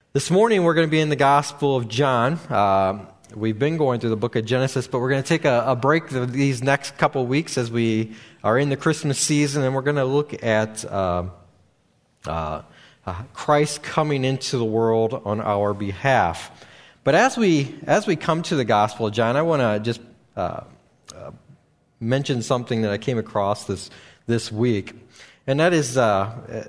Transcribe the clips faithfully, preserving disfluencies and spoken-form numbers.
This morning we're going to be in the Gospel of John. Uh, we've been going through the book of Genesis, but we're going to take a, a break these next couple weeks as we are in the Christmas season, and we're going to look at uh, uh, uh, Christ coming into the world on our behalf. But as we as we come to the Gospel of John, I want to just uh, uh, mention something that I came across this this week, and that is. Uh,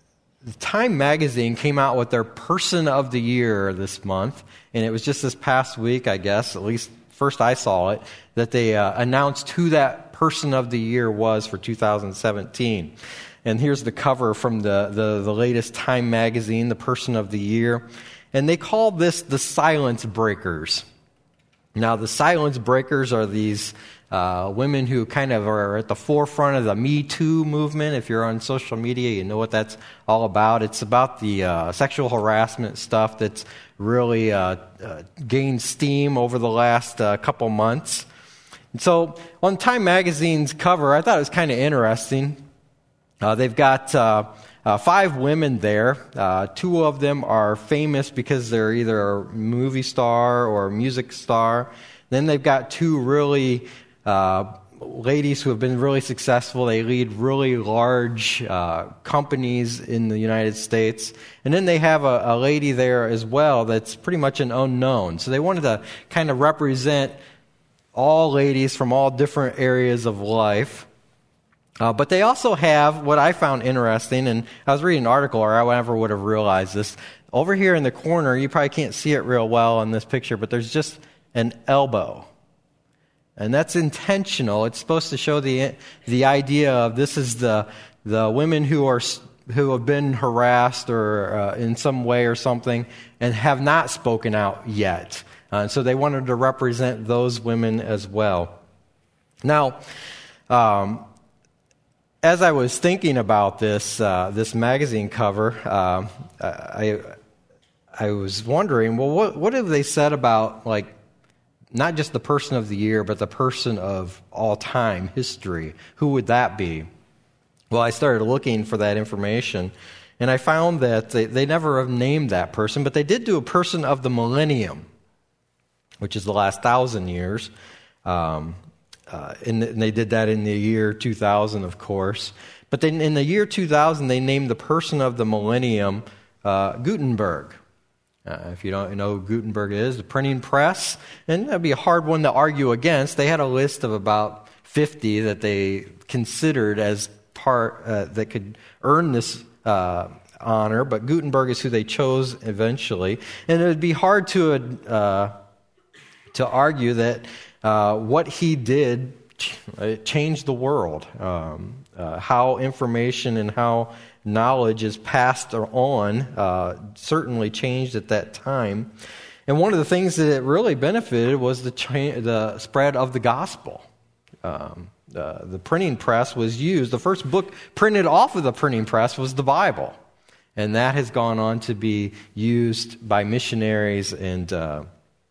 Time Magazine came out with their Person of the Year this month, and it was just this past week, I guess, at least first I saw it, that they uh, announced who that Person of the Year was for two thousand seventeen. And here's the cover from the, the, the latest Time Magazine, the Person of the Year. And they called this the Silence Breakers. Now, the Silence Breakers are these uh, women who kind of are at the forefront of the Me Too movement. If you're on social media, you know what that's all about. It's about the uh, sexual harassment stuff that's really uh, uh, gained steam over the last uh, couple months. And so on Time Magazine's cover, I thought it was kind of interesting. Uh, they've got uh, uh, five women there. Uh, two of them are famous because they're either a movie star or a music star. Then they've got two really uh, ladies who have been really successful. They lead really large uh, companies in the United States. And then they have a, a lady there as well that's pretty much an unknown. So they wanted to kind of represent all ladies from all different areas of life. Uh, but they also have what I found interesting, and I was reading an article, or I never would have realized this. Over here in the corner, you probably can't see it real well in this picture, but there's just an elbow. And that's intentional. It's supposed to show the the idea of this is the the women who are who have been harassed or uh, in some way or something and have not spoken out yet. Uh, so they wanted to represent those women as well. Now, um, as I was thinking about this uh, this magazine cover, uh, I I was wondering, well, what what have they said about like not just the person of the year, but the person of all time history? Who would that be? Well, I started looking for that information, and I found that they, they never have named that person, but they did do a person of the millennium, which is the last thousand years. Um, uh, and, and they did that in the year two thousand, of course. But then in the year two thousand, they named the person of the millennium uh, Gutenberg. Uh, if you don't know who Gutenberg is, the printing press, and that'd be a hard one to argue against. They had a list of about fifty that they considered as part uh, that could earn this uh, honor, but Gutenberg is who they chose eventually. And it would be hard to uh, to argue that uh, what he did ch- changed the world, um, uh, how information and how knowledge is passed on, uh, certainly changed at that time. And one of the things that it really benefited was the cha- the spread of the gospel. Um, uh, the printing press was used. The first book printed off of the printing press was the Bible. And that has gone on to be used by missionaries and, uh,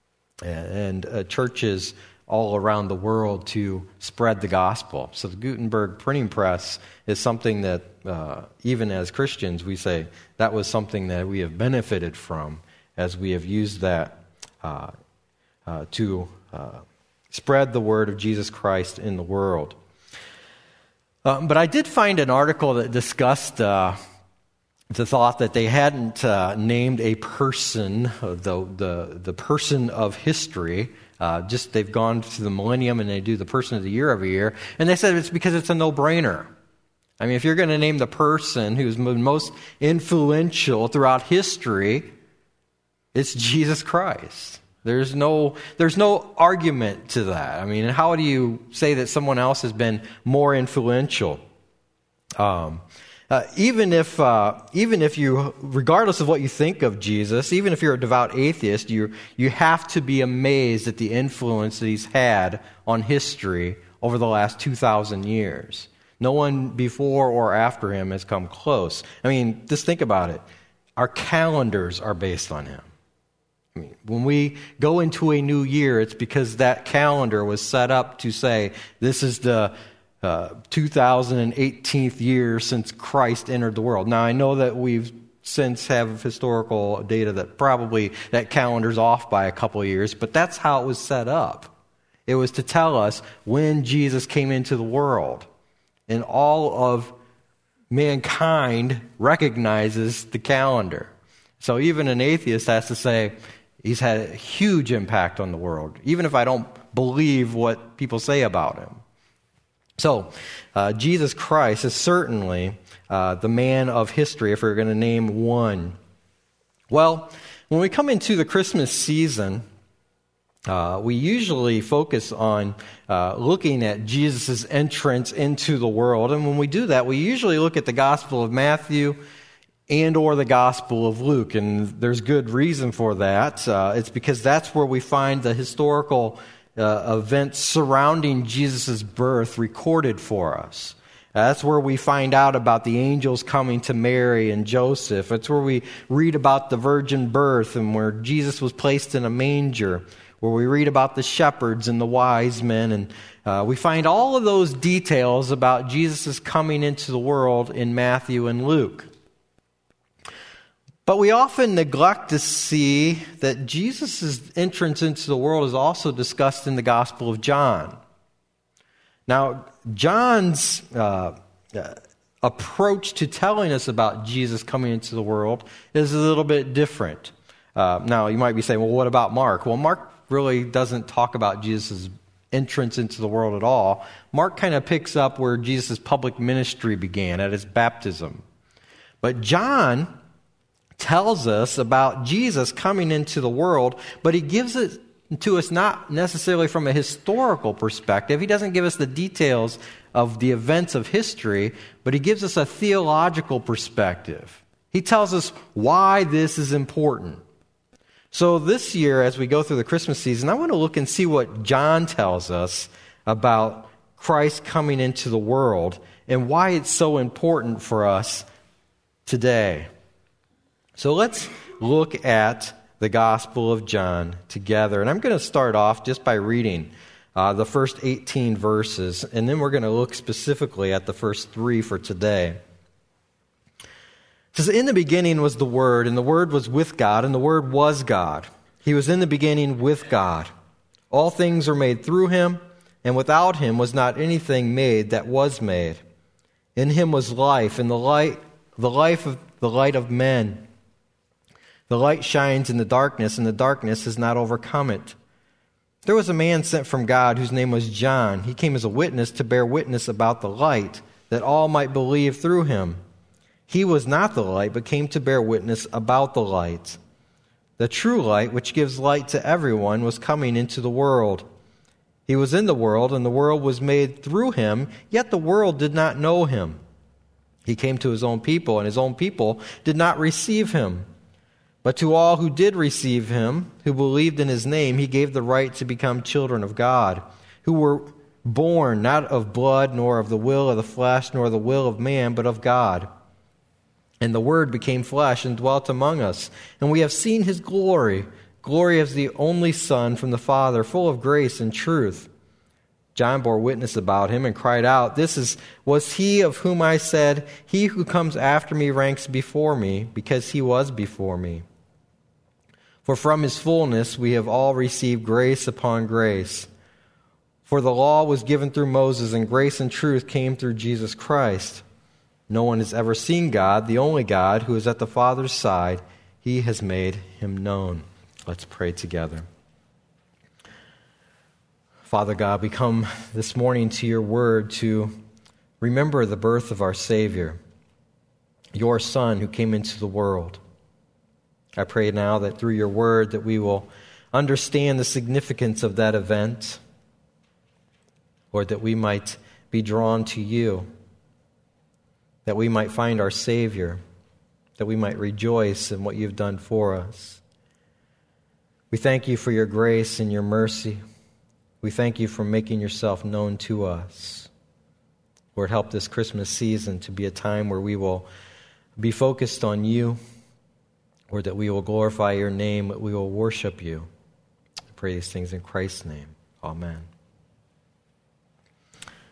and uh, churches all around the world to spread the gospel. So the Gutenberg printing press is something that, uh, even as Christians, we say that was something that we have benefited from as we have used that uh, uh, to uh, spread the word of Jesus Christ in the world. Uh, but I did find an article that discussed uh, the thought that they hadn't uh, named a person, the, the, the person of history. Uh, just they've gone to the millennium and they do the person of the year every year. And they said it's because it's a no-brainer. I mean, if you're going to name the person who's been most influential throughout history, it's Jesus Christ. There's no there's no argument to that. I mean, how do you say that someone else has been more influential? Um Uh, even if, uh, even if you, regardless of what you think of Jesus, even if you're a devout atheist, you you have to be amazed at the influence that he's had on history over the last two thousand years. No one before or after him has come close. I mean, just think about it. Our calendars are based on him. I mean, when we go into a new year, it's because that calendar was set up to say, this is the Uh, two thousand eighteenth year since Christ entered the world. Now, I know that we've since have historical data that probably that calendar's off by a couple of years, but that's how it was set up. It was to tell us when Jesus came into the world. And all of mankind recognizes the calendar. So even an atheist has to say he's had a huge impact on the world, even if I don't believe what people say about him. So uh, Jesus Christ is certainly uh, the man of history, if we're going to name one. Well, when we come into the Christmas season, Uh, we usually focus on uh, looking at Jesus' entrance into the world. And when we do that, we usually look at the Gospel of Matthew and or the Gospel of Luke. And there's good reason for that. Uh, it's because that's where we find the historical uh, events surrounding Jesus' birth recorded for us. That's where we find out about the angels coming to Mary and Joseph. It's where we read about the virgin birth and where Jesus was placed in a manger, where we read about the shepherds and the wise men. And uh, we find all of those details about Jesus' coming into the world in Matthew and Luke. But we often neglect to see that Jesus' entrance into the world is also discussed in the Gospel of John. Now, John's uh, uh, approach to telling us about Jesus coming into the world is a little bit different. Uh, now, you might be saying, well, what about Mark? Well, Mark really doesn't talk about Jesus' entrance into the world at all. Mark kind of picks up where Jesus' public ministry began, at his baptism. But John tells us about Jesus coming into the world, but he gives it to us not necessarily from a historical perspective. He doesn't give us the details of the events of history, but he gives us a theological perspective. He tells us why this is important. So this year, as we go through the Christmas season, I want to look and see what John tells us about Christ coming into the world and why it's so important for us today. So let's look at the Gospel of John together. And I'm going to start off just by reading uh, the first eighteen verses, and then we're going to look specifically at the first three for today. It says, "In the beginning was the Word, and the Word was with God, and the Word was God. He was in the beginning with God. All things are made through him, and without him was not anything made that was made. In him was life, and the light, the life of the light of men. The light shines in the darkness, and the darkness has not overcome it. There was a man sent from God whose name was John. He came as a witness to bear witness about the light, that all might believe through him. He was not the light, but came to bear witness about the light. The true light, which gives light to everyone, was coming into the world. He was in the world, and the world was made through him, yet the world did not know him. He came to his own people, and his own people did not receive him. But to all who did receive him, who believed in his name, he gave the right to become children of God, who were born not of blood, nor of the will of the flesh, nor the will of man, but of God. And the Word became flesh and dwelt among us, and we have seen his glory, glory as the only Son from the Father, full of grace and truth. John bore witness about him and cried out, 'This is was he of whom I said, he who comes after me ranks before me, because he was before me.' For from his fullness we have all received grace upon grace. For the law was given through Moses, and grace and truth came through Jesus Christ. No one has ever seen God, the only God, who is at the Father's side. He has made him known." Let's pray together. Father God, we come this morning to your word to remember the birth of our Savior, your Son who came into the world. I pray now that through your word that we will understand the significance of that event, or that we might be drawn to you, that we might find our Savior, that we might rejoice in what you've done for us. We thank you for your grace and your mercy. We thank you for making yourself known to us. Lord, help this Christmas season to be a time where we will be focused on you, or that we will glorify your name, that we will worship you. I pray these things in Christ's name. Amen.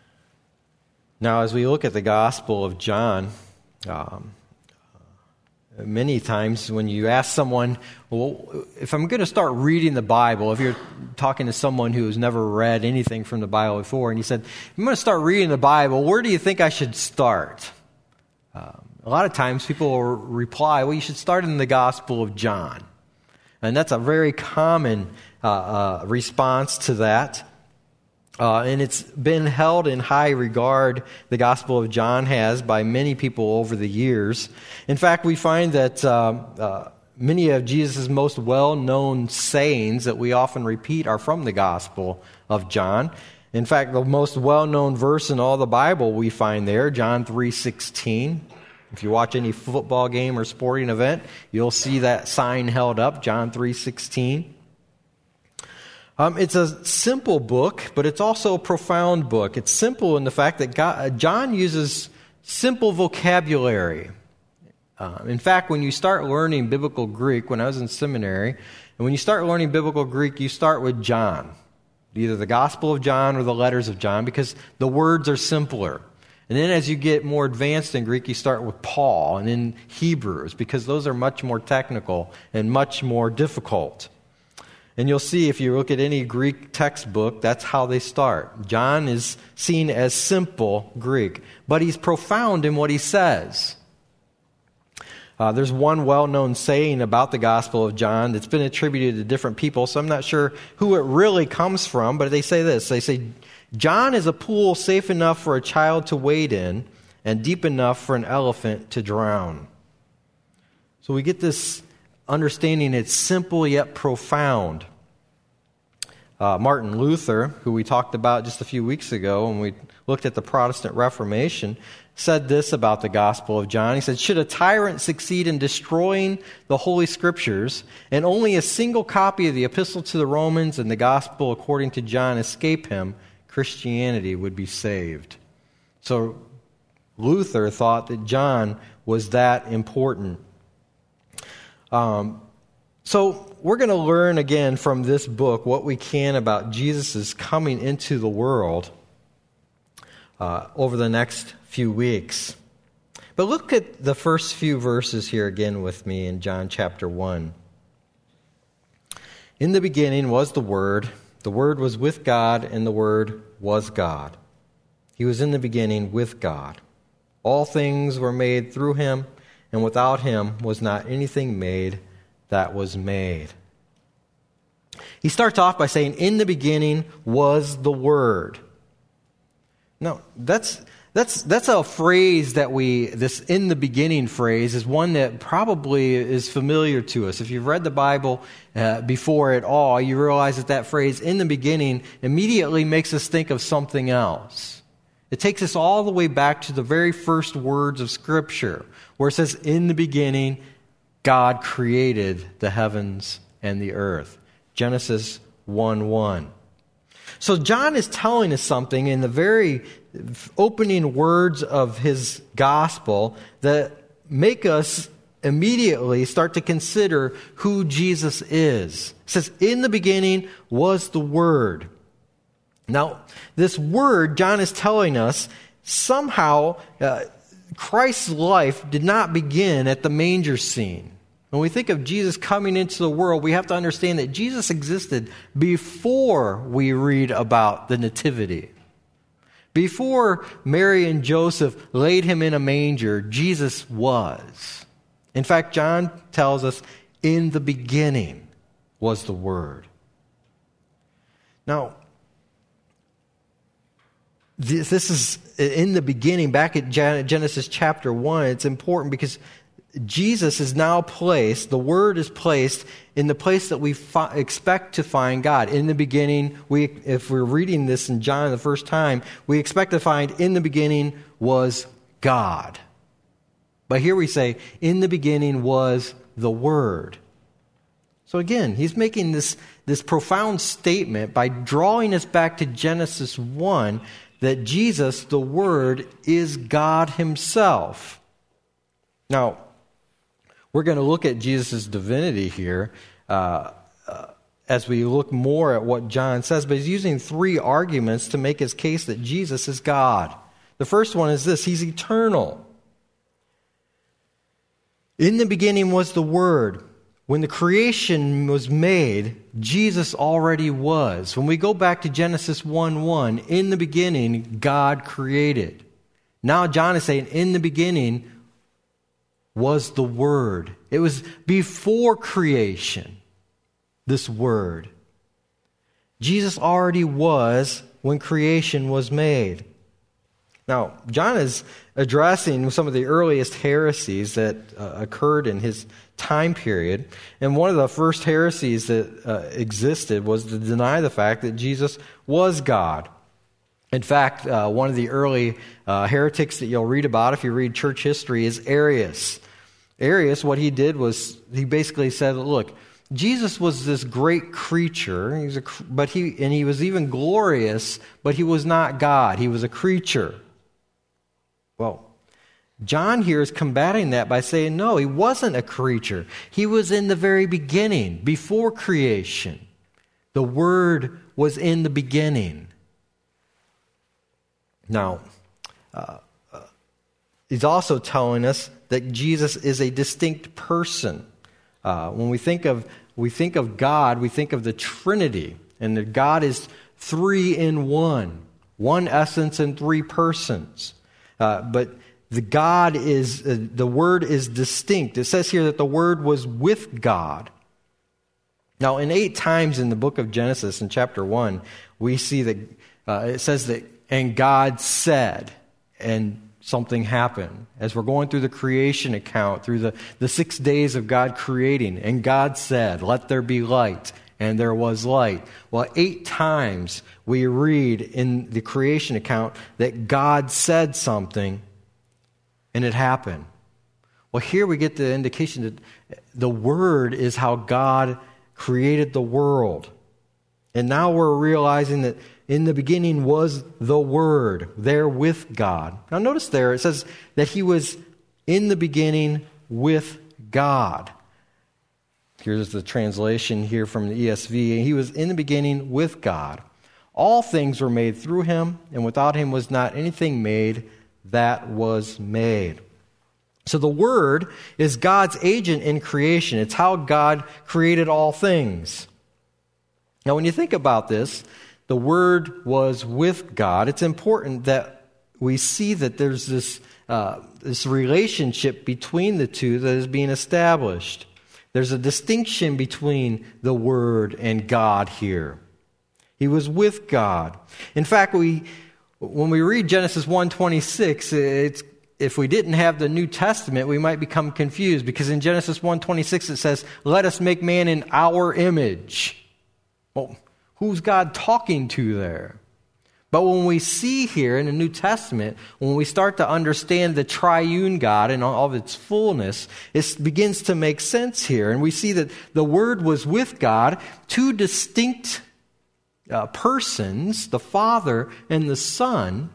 Now, as we look at the Gospel of John, um, Many times when you ask someone, well, if I'm going to start reading the Bible, if you're talking to someone who has never read anything from the Bible before, and you said, I'm going to start reading the Bible, where do you think I should start? Um, a lot of times people will reply, well, you should start in the Gospel of John. And that's a very common uh, uh, response to that. Uh, and it's been held in high regard, the Gospel of John has, by many people over the years. In fact, we find that uh, uh, many of Jesus' most well-known sayings that we often repeat are from the Gospel of John. In fact, the most well-known verse in all the Bible we find there, John three sixteen. If you watch any football game or sporting event, you'll see that sign held up, John three sixteen. Um, it's a simple book, but it's also a profound book. It's simple in the fact that God, John uses simple vocabulary. Uh, in fact, when you start learning biblical Greek, when I was in seminary, and when you start learning biblical Greek, you start with John, either the Gospel of John or the letters of John, because the words are simpler. And then as you get more advanced in Greek, you start with Paul and then Hebrews, because those are much more technical and much more difficult. And you'll see if you look at any Greek textbook, that's how they start. John is seen as simple Greek, but he's profound in what he says. Uh, there's one well-known saying about the Gospel of John that's been attributed to different people, so I'm not sure who it really comes from, but they say this. They say, John is a pool safe enough for a child to wade in and deep enough for an elephant to drown. So we get this understanding it's simple yet profound. Uh, Martin Luther, who we talked about just a few weeks ago when we looked at the Protestant Reformation, said this about the Gospel of John. He said, should a tyrant succeed in destroying the Holy Scriptures and only a single copy of the Epistle to the Romans and the Gospel according to John escape him, Christianity would be saved. So Luther thought that John was that important. Um, so we're going to learn again from this book what we can about Jesus' coming into the world uh, over the next few weeks. But look at the first few verses here again with me in John chapter one. In the beginning was the Word. The Word was with God, and the Word was God. He was in the beginning with God. All things were made through him, and without him was not anything made that was made. He starts off by saying, in the beginning was the Word. Now, that's that's that's a phrase that we, this in the beginning phrase, is one that probably is familiar to us. If you've read the Bible uh, before at all, you realize that that phrase, in the beginning, immediately makes us think of something else. It takes us all the way back to the very first words of Scripture, where it says, in the beginning, God created the heavens and the earth. Genesis one one. So John is telling us something in the very opening words of his gospel that make us immediately start to consider who Jesus is. It says, in the beginning was the Word. Now, this Word, John is telling us, somehow uh, Christ's life did not begin at the manger scene. When we think of Jesus coming into the world, we have to understand that Jesus existed before we read about the Nativity. Before Mary and Joseph laid him in a manger, Jesus was. In fact, John tells us, in the beginning was the Word. Now, this, this is in the beginning, back at Genesis chapter one, it's important because Jesus is now placed, the Word is placed in the place that we fi- expect to find God. In the beginning, we, if we're reading this in John the first time, we expect to find in the beginning was God. But here we say, in the beginning was the Word. So again, he's making this, this profound statement by drawing us back to Genesis one that Jesus, the Word, is God himself. Now, we're going to look at Jesus' divinity here uh, uh, as we look more at what John says, but he's using three arguments to make his case that Jesus is God. The first one is this: he's eternal. In the beginning was the Word. When the creation was made, Jesus already was. When we go back to Genesis one one, in the beginning, God created. Now John is saying, in the beginning was the Word. It was before creation, this Word. Jesus already was when creation was made. Now, John is addressing some of the earliest heresies that uh, occurred in his time period. And one of the first heresies that uh, existed was to deny the fact that Jesus was God. In fact, uh, one of the early uh, heretics that you'll read about if you read church history is Arius. Arius, what he did was he basically said, look, Jesus was this great creature, he was a, but he and he was even glorious, but he was not God. He was a creature. Well, John here is combating that by saying, no, he wasn't a creature. He was in the very beginning, before creation. The Word was in the beginning. Now, uh, uh, he's also telling us that Jesus is a distinct person. Uh, when we think of we think of God, we think of the Trinity, and that God is three in one, one essence and three persons. Uh, but the God is, uh, the Word is distinct. It says here that the Word was with God. Now, in eight times in the book of Genesis, in chapter one, we see that uh, it says that, and God said, and something happened. As we're going through the creation account, through the, the six days of God creating, and God said, let there be light, and there was light. Well, eight times we read in the creation account that God said something, and it happened. Well, here we get the indication that the Word is how God created the world. And now we're realizing that in the beginning was the Word, there with God. Now notice there, it says that He was in the beginning with God. Here's the translation here from the E S V. He was in the beginning with God. All things were made through Him, and without Him was not anything made that was made. So the Word is God's agent in creation. It's how God created all things. Now when you think about this, the Word was with God. It's important that we see that there's this, uh, this relationship between the two that is being established. There's a distinction between the Word and God here. He was with God. In fact, we when we read Genesis one twenty-six, it's if we didn't have the New Testament, we might become confused, because in Genesis one twenty-six it says, "Let us make man in our image." Well, who's God talking to there? But when we see here in the New Testament, when we start to understand the triune God and all of its fullness, it begins to make sense here. And we see that the Word was with God, two distinct uh, persons, the Father and the Son,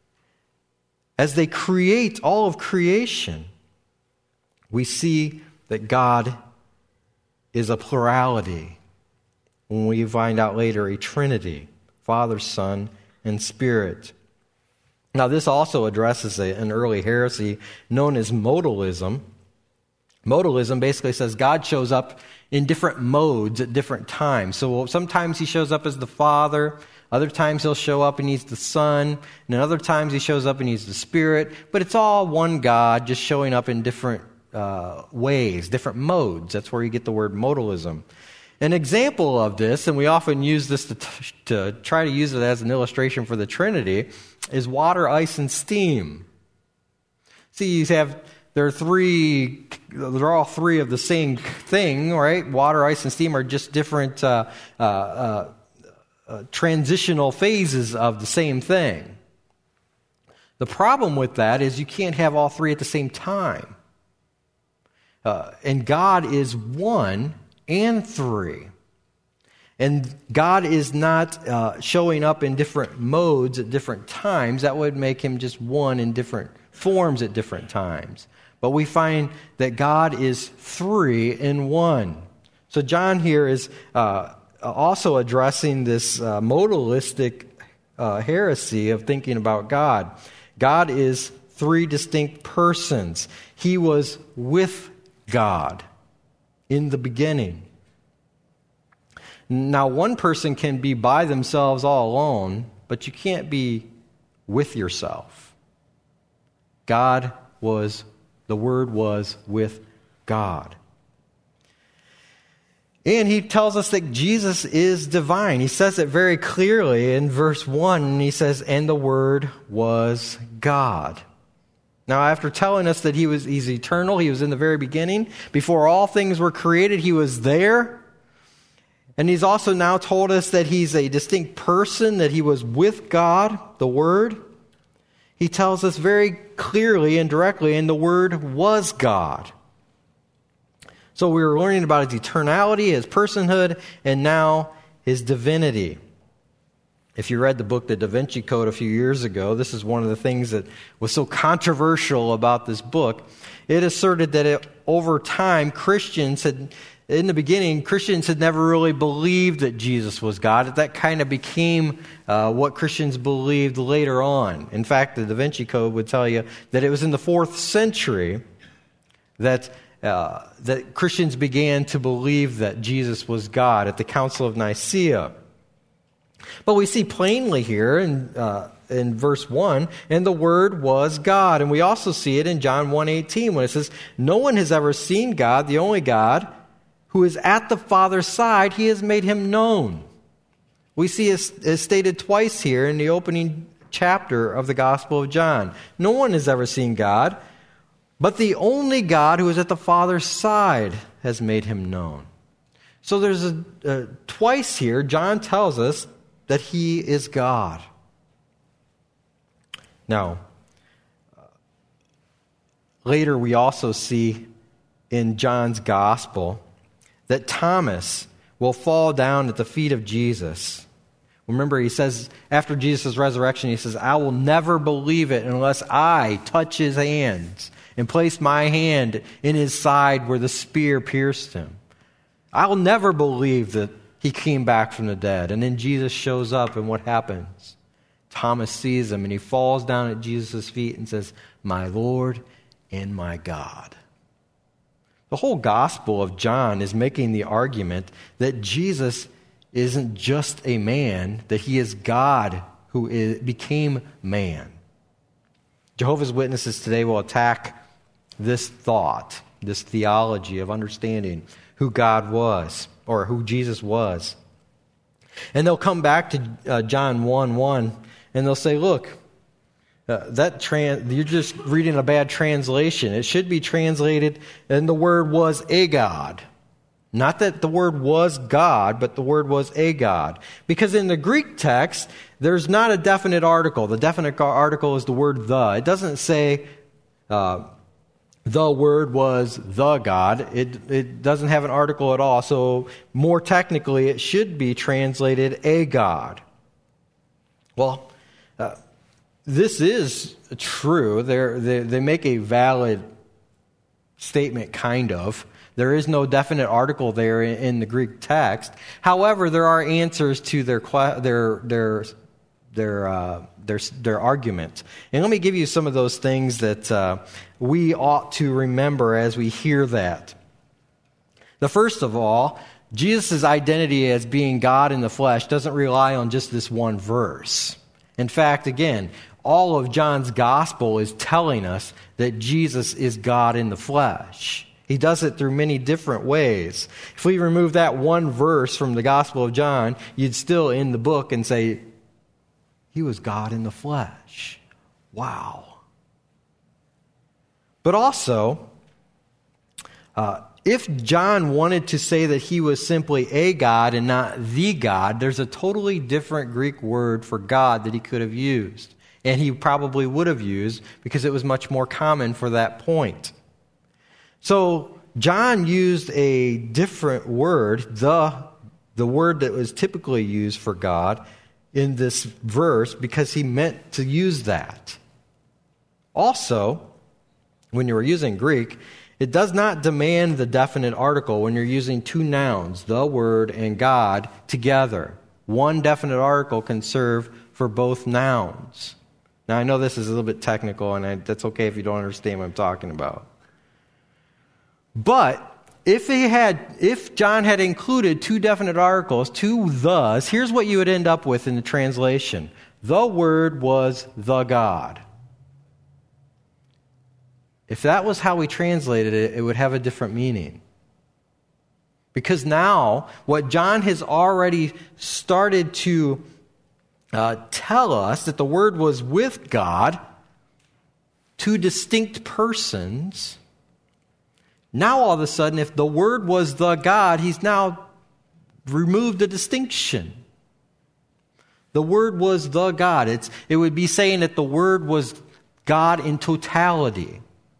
as they create all of creation. We see that God is a plurality. When we find out later a Trinity, Father, Son, and Spirit. Now this also addresses a, an early heresy known as modalism. Modalism basically says God shows up in different modes at different times. So sometimes He shows up as the Father, other times He'll show up and He's the Son, and other times He shows up and He's the Spirit, but it's all one God just showing up in different uh, ways, different modes. That's where you get the word modalism. An example of this, and we often use this to, t- to try to use it as an illustration for the Trinity, is water, ice, and steam. See, you have, there are three, they're all three of the same thing, right? Water, ice, and steam are just different uh, uh, uh, uh, transitional phases of the same thing. The problem with that is you can't have all three at the same time. Uh, and God is one and three. And God is not uh, showing up in different modes at different times. That would make Him just one in different forms at different times. But we find that God is three in one. So John here is uh, also addressing this uh, modalistic uh, heresy of thinking about God. God is three distinct persons. He was with God. In the beginning. Now, one person can be by themselves all alone, but you can't be with yourself. God was, the Word was with God. And he tells us that Jesus is divine. He says it very clearly in verse one. He says, and the Word was God. Now, after telling us that he was he's eternal, he was in the very beginning, before all things were created, he was there. And he's also now told us that he's a distinct person, that he was with God, the Word. He tells us very clearly and directly, and the Word was God. So we were learning about his eternality, his personhood, and now his divinity. If you read the book, The Da Vinci Code, a few years ago, this is one of the things that was so controversial about this book. It asserted that it, over time, Christians had, in the beginning, Christians had never really believed that Jesus was God. That kind of became uh, what Christians believed later on. In fact, the Da Vinci Code would tell you that it was in the fourth century that Uh, that Christians began to believe that Jesus was God at the Council of Nicaea. But we see plainly here in, uh, in verse one, and the Word was God. And we also see it in John one eighteen when it says, no one has ever seen God, the only God, who is at the Father's side, he has made him known. We see it as stated twice here in the opening chapter of the Gospel of John. No one has ever seen God, but the only God who is at the Father's side has made him known. So there's a, uh, twice here, John tells us that he is God. Now, uh, later we also see in John's Gospel that Thomas will fall down at the feet of Jesus. Remember, he says, after Jesus' resurrection, he says, I will never believe it unless I touch his hands and place my hand in his side where the spear pierced him. I'll never believe that he came back from the dead. And then Jesus shows up, and what happens? Thomas sees him, and he falls down at Jesus' feet and says, my Lord and my God. The whole Gospel of John is making the argument that Jesus isn't just a man, that he is God who is, became man. Jehovah's Witnesses today will attack this thought, this theology of understanding who God was, or who Jesus was. And they'll come back to uh, John one one, and they'll say, look, uh, that trans- you're just reading a bad translation. It should be translated, and the word was a God. Not that the word was God, but the word was a God. Because in the Greek text, there's not a definite article. The definite article is the word the. It doesn't say uh, the word was the God. It, it doesn't have an article at all. So more technically, it should be translated a God. Well, uh, this is true. They're, they they make a valid statement, kind of. There is no definite article there in, in the Greek text. However, there are answers to their their their their uh, their, their argument. And let me give you some of those things that uh, we ought to remember as we hear that. The first of all, Jesus' identity as being God in the flesh doesn't rely on just this one verse. In fact, again, all of John's gospel is telling us that Jesus is God in the flesh. He does it through many different ways. If we remove that one verse from the Gospel of John, you'd still end the book and say, he was God in the flesh. Wow. But also, uh, if John wanted to say that he was simply a God and not the God, there's a totally different Greek word for God that he could have used. And he probably would have used because it was much more common for that point. So John used a different word, the, the word that was typically used for God, in this verse because he meant to use that. Also, when you were using Greek, it does not demand the definite article when you're using two nouns, the word and God, together. One definite article can serve for both nouns. Now, I know this is a little bit technical, and I, that's okay if you don't understand what I'm talking about. But if he had, if John had included two definite articles, two thes, here's what you would end up with in the translation. The Word was the God. If that was how we translated it, it would have a different meaning. Because now, what John has already started to uh, tell us, that the Word was with God, two distinct persons. Now, all of a sudden, if the Word was the God, he's now removed the distinction. The Word was the God. It's, it would be saying that the Word was God in totality.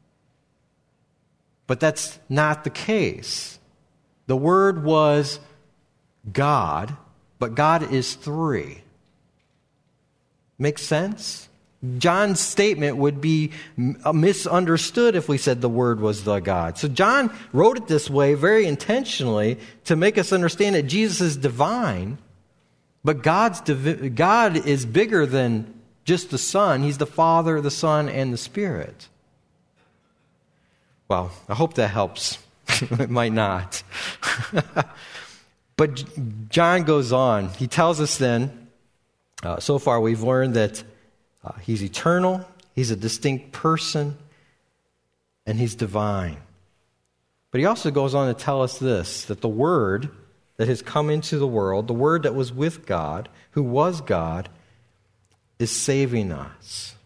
But that's not the case. The Word was God, but God is three. Makes sense? John's statement would be misunderstood if we said the Word was the God. So John wrote it this way very intentionally to make us understand that Jesus is divine, but God's divi- God is bigger than just the Son. He's the Father, the Son, and the Spirit. Well, I hope that helps. It might not. But John goes on. He tells us then, uh, so far we've learned that Uh, he's eternal, he's a distinct person, and he's divine. But he also goes on to tell us this, that the Word that has come into the world, the Word that was with God, who was God, is saving us.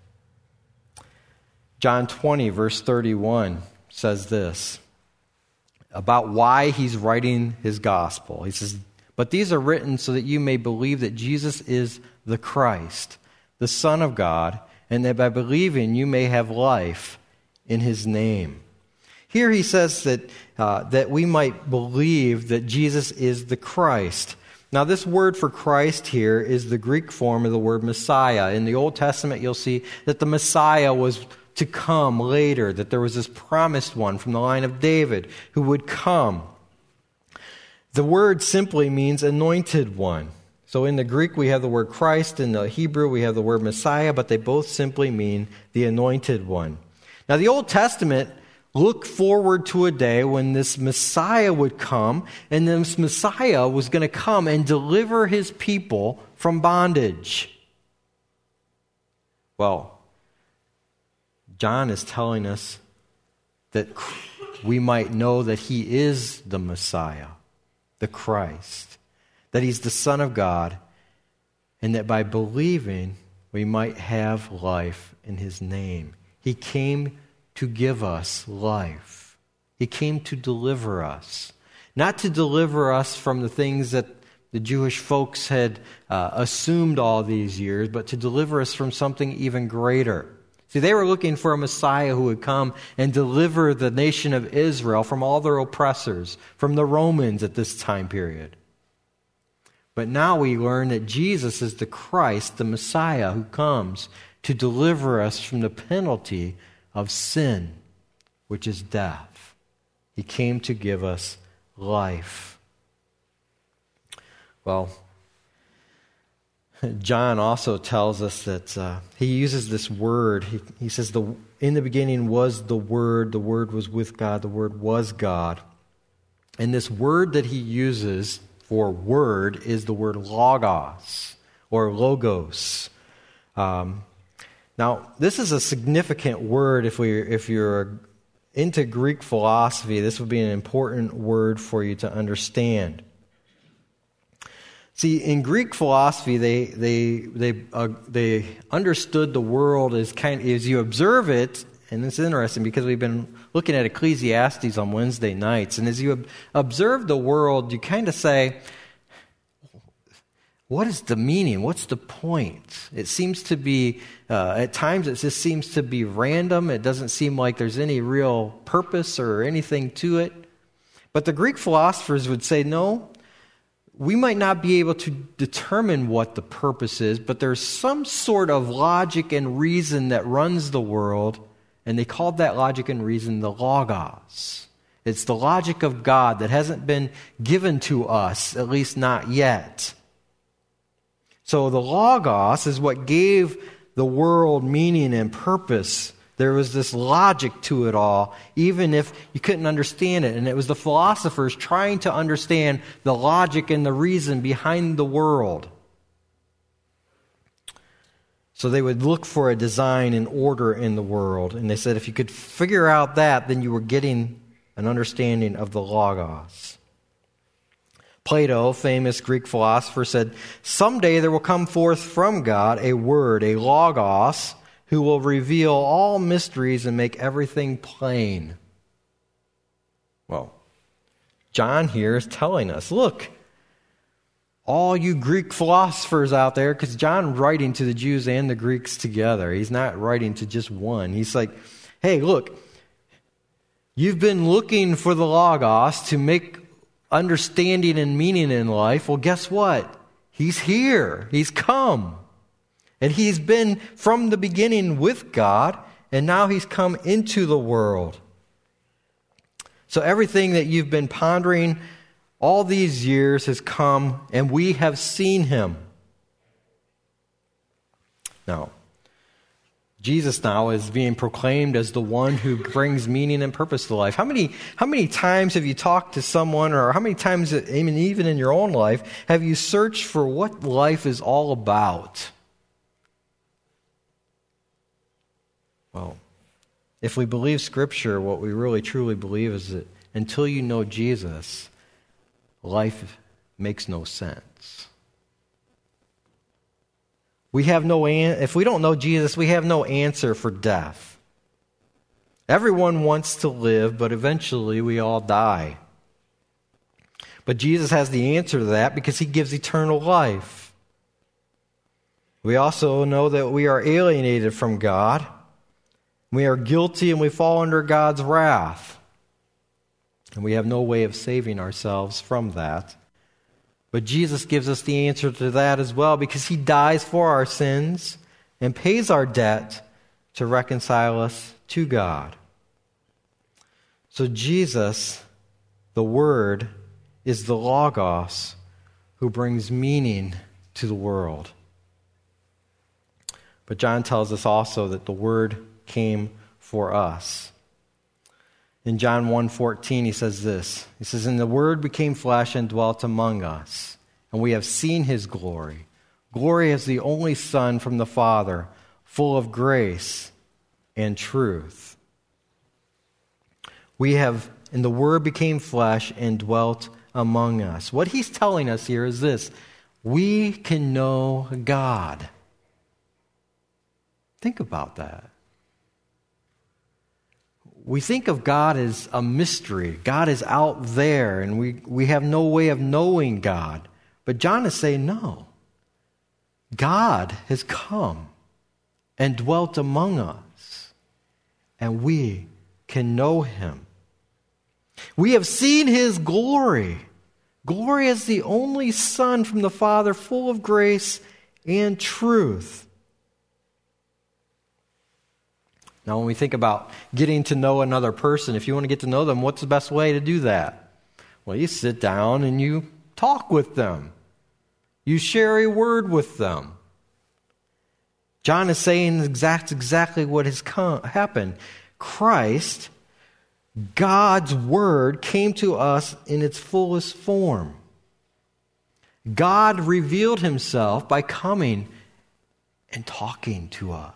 John twenty, verse thirty-one says this about why he's writing his gospel. He says, "But these are written so that you may believe that Jesus is the Christ, the Son of God, and that by believing you may have life in his name." Here he says that uh, that we might believe that Jesus is the Christ. Now this word for Christ here is the Greek form of the word Messiah. In the Old Testament you'll see that the Messiah was to come later, that there was this promised one from the line of David who would come. The word simply means anointed one. So in the Greek we have the word Christ, in the Hebrew we have the word Messiah, but they both simply mean the anointed one. Now the Old Testament looked forward to a day when this Messiah would come, and this Messiah was going to come and deliver his people from bondage. Well, John is telling us that we might know that he is the Messiah, the Christ, that he's the Son of God, and that by believing we might have life in his name. He came to give us life. He came to deliver us. Not to deliver us from the things that the Jewish folks had uh, assumed all these years, but to deliver us from something even greater. See, they were looking for a Messiah who would come and deliver the nation of Israel from all their oppressors, from the Romans at this time period. But now we learn that Jesus is the Christ, the Messiah, who comes to deliver us from the penalty of sin, which is death. He came to give us life. Well, John also tells us that uh, he uses this word. He, he says, the, in the beginning was the Word, the Word was with God, the Word was God. And this word that he uses for word is the word logos, or logos. Um, now, this is a significant word. If we, if you're into Greek philosophy, this would be an important word for you to understand. See, in Greek philosophy, they they they uh, they understood the world as kind of, as you observe it, and it's interesting because we've been looking at Ecclesiastes on Wednesday nights, and as you ob- observe the world, you kind of say, what is the meaning? What's the point? It seems to be, uh, at times it just seems to be random. It doesn't seem like there's any real purpose or anything to it. But the Greek philosophers would say, no, we might not be able to determine what the purpose is, but there's some sort of logic and reason that runs the world, and they called that logic and reason the logos. It's the logic of God that hasn't been given to us, at least not yet. So the logos is what gave the world meaning and purpose There was this logic to it all, even if you couldn't understand it. And it was the philosophers trying to understand the logic and the reason behind the world. So they would look for a design and order in the world. And they said if you could figure out that, then you were getting an understanding of the Logos. Plato, famous Greek philosopher, said, "Someday there will come forth from God a word, a Logos, who will reveal all mysteries and make everything plain." Well, John here is telling us, look, all you Greek philosophers out there, because John writing to the Jews and the Greeks together. He's not writing to just one. He's like, hey, look, you've been looking for the Logos to make understanding and meaning in life. Well, guess what? He's here. He's come. And he's been from the beginning with God, and now he's come into the world. So everything that you've been pondering all these years has come, and we have seen him. Now, Jesus now is being proclaimed as the one who brings meaning and purpose to life. How many, how many times have you talked to someone, or how many times, I mean, even in your own life, have you searched for what life is all about? Well, if we believe Scripture, what we really truly believe is that until you know Jesus, life makes no sense. We have no an- if we don't know Jesus, we have no answer for death. Everyone wants to live, but eventually we all die. But Jesus has the answer to that because he gives eternal life. We also know that we are alienated from God. We are guilty and we fall under God's wrath. And we have no way of saving ourselves from that. But Jesus gives us the answer to that as well, because he dies for our sins and pays our debt to reconcile us to God. So Jesus, the Word, is the Logos who brings meaning to the world. But John tells us also that the Word came for us. In John one fourteen, he says this. He says, "And the Word became flesh and dwelt among us, and we have seen his glory. Glory as the only Son from the Father, full of grace and truth." We have, and the Word became flesh and dwelt among us. What he's telling us here is this: we can know God. Think about that. We think of God as a mystery. God is out there, and we, we have no way of knowing God. But John is saying, no. God has come and dwelt among us, and we can know him. We have seen his glory. Glory as the only Son from the Father, full of grace and truth. Now, when we think about getting to know another person, if you want to get to know them, what's the best way to do that? Well, you sit down and you talk with them. You share a word with them. John is saying exact, exactly what has come, happened. Christ, God's Word, came to us in its fullest form. God revealed himself by coming and talking to us.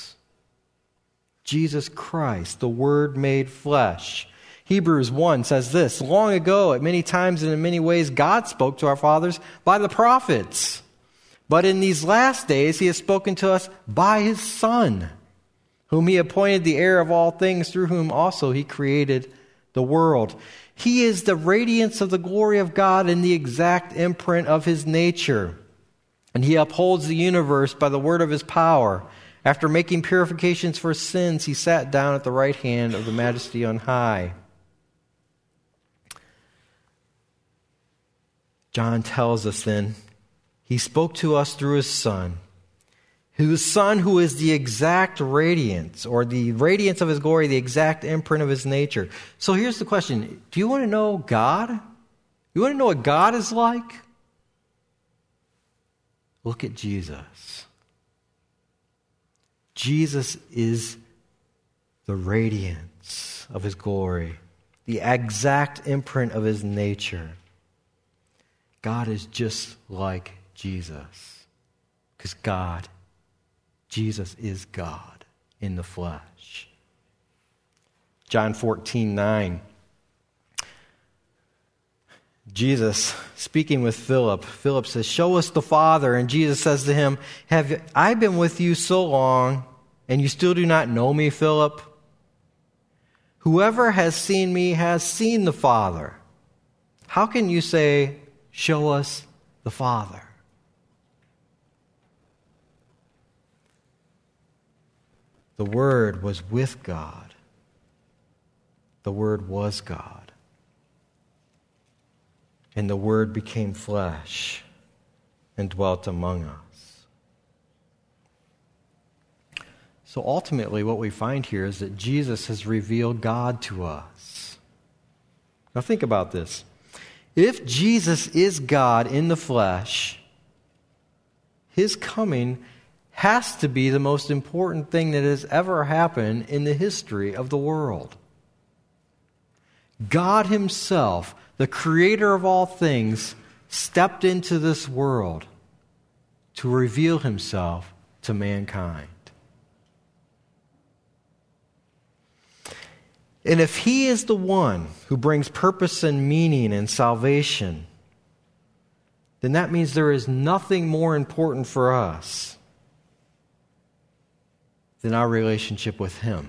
Jesus Christ, the Word made flesh. Hebrews one says this: "Long ago, at many times and in many ways, God spoke to our fathers by the prophets. But in these last days, he has spoken to us by his Son, whom he appointed the heir of all things, through whom also he created the world. He is the radiance of the glory of God and the exact imprint of his nature. And he upholds the universe by the word of his power. After making purifications for sins, he sat down at the right hand of the Majesty on high." John tells us then, he spoke to us through his Son, whose Son who is the exact radiance, or the radiance of his glory, the exact imprint of his nature. So here's the question. Do you want to know God? You want to know what God is like? Look at Jesus. Jesus is the radiance of his glory, the exact imprint of his nature. God is just like Jesus. Because God, Jesus is God in the flesh. John fourteen nine. Jesus, speaking with Philip, Philip says, "Show us the Father." And Jesus says to him, "Have I been with you so long, and you still do not know me, Philip? Whoever has seen me has seen the Father. How can you say, 'Show us the Father'?" The Word was with God. The Word was God. And the Word became flesh and dwelt among us. So ultimately what we find here is that Jesus has revealed God to us. Now think about this. If Jesus is God in the flesh, his coming has to be the most important thing that has ever happened in the history of the world. God himself, the creator of all things, stepped into this world to reveal himself to mankind. And if he is the one who brings purpose and meaning and salvation, then that means there is nothing more important for us than our relationship with him.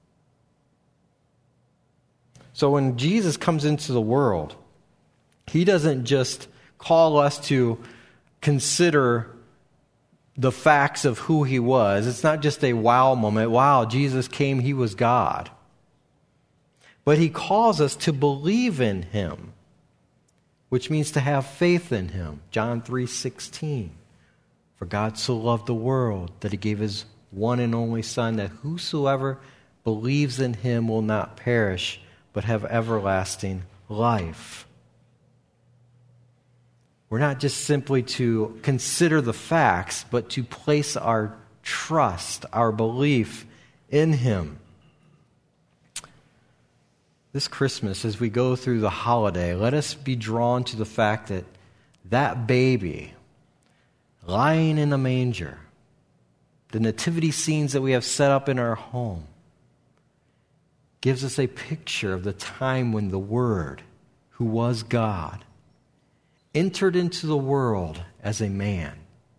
So when Jesus comes into the world, he doesn't just call us to consider the facts of who he was. It's not just a wow moment. Wow, Jesus came, he was God. But he calls us to believe in him, which means to have faith in him. John three sixteen. For God so loved the world that he gave his one and only Son, that whosoever believes in him will not perish, but have everlasting life. We're not just simply to consider the facts, but to place our trust, our belief in him. This Christmas, as we go through the holiday, let us be drawn to the fact that that baby lying in a manger, the nativity scenes that we have set up in our home, gives us a picture of the time when the Word, who was God, entered into the world as a man,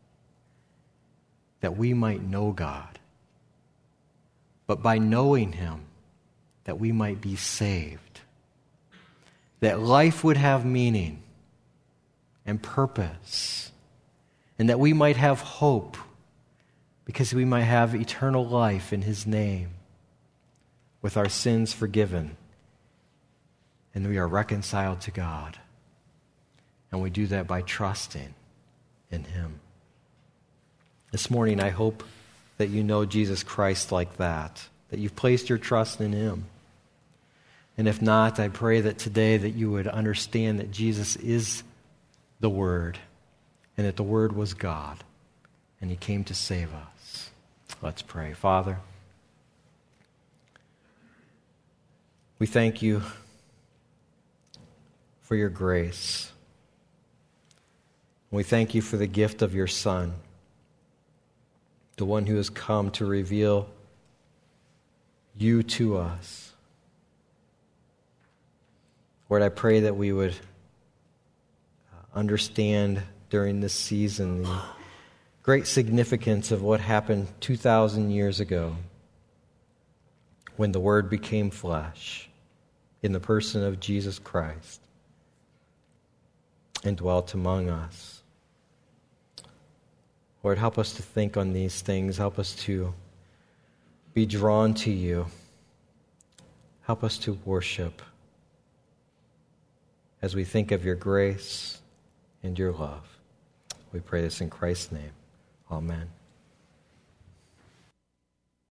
that we might know God, but by knowing him, that we might be saved, that life would have meaning and purpose, and that we might have hope because we might have eternal life in his name, with our sins forgiven, and we are reconciled to God. And we do that by trusting in him. This morning, I hope that you know Jesus Christ like that, that you've placed your trust in him. And if not, I pray that today that you would understand that Jesus is the Word, and that the Word was God, and he came to save us. Let's pray. Father, we thank you for your grace. We thank you for the gift of your Son, the one who has come to reveal you to us. Lord, I pray that we would understand during this season the great significance of what happened two thousand years ago when the Word became flesh in the person of Jesus Christ and dwelt among us. Lord, help us to think on these things. Help us to be drawn to you. Help us to worship as we think of your grace and your love. We pray this in Christ's name. Amen.